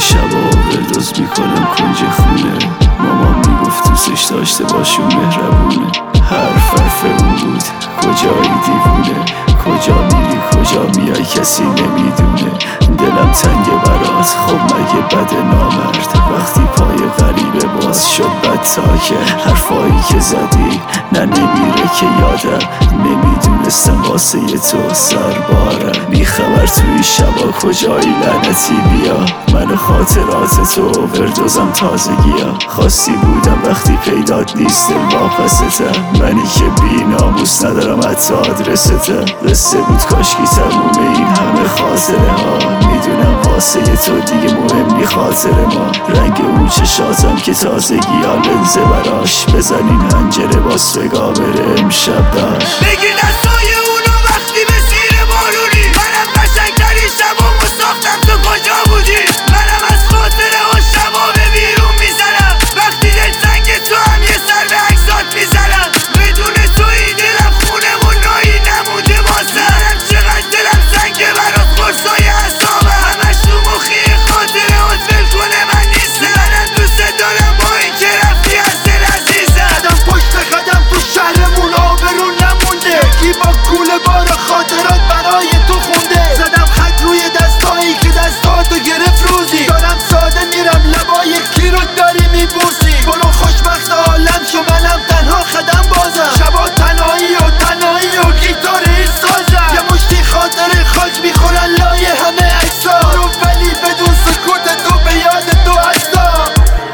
شبا وردوز میکنم کنج خونه. مامان میگفت دوستش داشته باشون مهربونه. حرف اون بود کجایی دیوونه، کجا میری کجا میای کسی نمیدونه. دلم تنگ برات خب مگه بد نامرد، وقتی پای غریبه باز شد بدتاکه. حرفایی که زدی نه نمیره که یادم، نمیدونستم واسه تو سربارم. بیخبر توی شبا کجایی لعنتی بیا، من خاطرات تو وردوزم تازگیا. خواستی بودم وقتی پیدات نیست دل واپستم، منی که بی ناموس ندارم حتی آدرستم. قصه بود کاشکی تموم این همه خاطره ها، میدونم واسه تو دیگه مهم نی خاطر ما. رنگ اون چشاتم که تازگی ها لنزه براش، بزنین هنجره با سگا بره امشب داشت. بگیر دستای اونو وقتی به سیر بارونی، منم قشنگترین شبامو ساختم تو کجا بودی. منم از خاطره ها شبا به بیرون میزنم، وقتی دل تنگ تو هم یه سر به عکسات میزنم. بدون توی دلم خونمون نایی نمونده واسه. منم چقدر دلم سنگه برات قرصای اعصابم، همش تو مخی خاطره هات ول کنه من نیستم. منم دوست دارم با این که رفتی از دل عزیزم. قدم پشت قدم تو شهرمون آبرو نمونده، کی با کوله بار خاطرات برای تو خونده. زدم خط روی دستایی که دستاتو گرفت روزی، دارم ساده میرم لبای کی رو داری میبوسی. برو خوشبخت عالم شو منم تنها خدم بازم، شبا تنهایی و گیتار این سازم. یه مشتی خاطره خاک میخورن لای همه عکسا، برو ولی بدون سکوت تو به یاد تو هستم.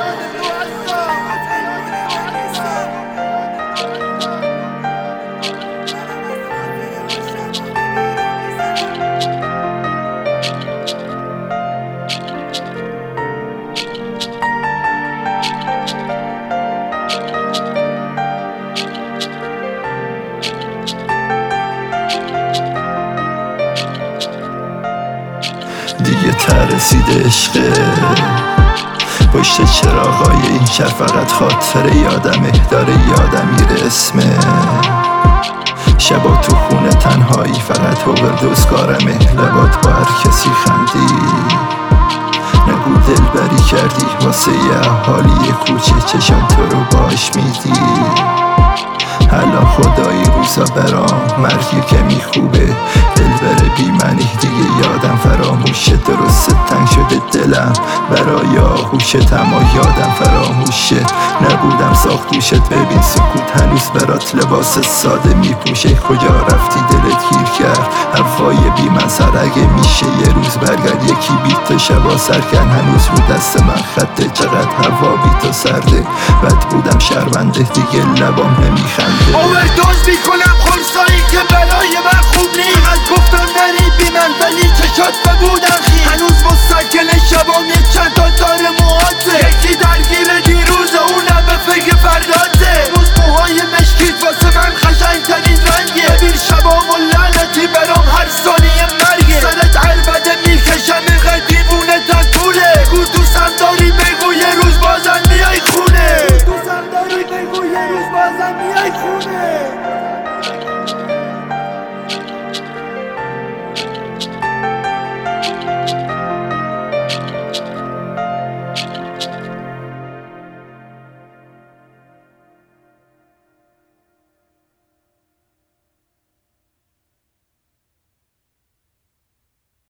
دیگه ترسیده عشقه، پشت چراغای این شهر فقط خاطر یادمه، داره یادم میره اسمه. شبا تو خونه تنهایی فقط اووردوز کارمه، لبات با هر کسی خندی نگو دل بری کردی واسه یه اهالی کوچه، چشم تو رو باش میدی. الان خدایی روزا برام مرگی که میخوبه، دل بره بی منی دیگه یادم فراموشه. درست تنگ شده دلم برای آغوشت، اما یادم فراموشه نبودم ساختوشت. ببین سکوت هنوز برات لباس ساده میپوشه، کجا رفتی دلت گیر کرد هوای بی من سر. اگه میشه یه روز برگرد یکی بیت شبا سرکن، هنوز رو دست من خطه چقدر هوا بی تو سرده. بد بودم شرمنده دیگه لبام نمیخنده. اووردوز میکنم خلصایی که برای من خوب نی، فقط گفتم نری بی من ولی چشات ببودن خی. هنوز مستقل شبام یه چند تا دار موهاته، یکی درگیر دیروز اونم به فکر فرداته. روز موهای مشکیت واسه من خشنگ ترین رنگه، ببین شبام و لعنتی برام هر ثانیه مرگه. سرت عربده میکشم اینقدر دیوونه تا طوله، بگو دوستم داری بگو یه روز بازم میای خونه. دوستم داری بگو یه روز بازم میای خونه.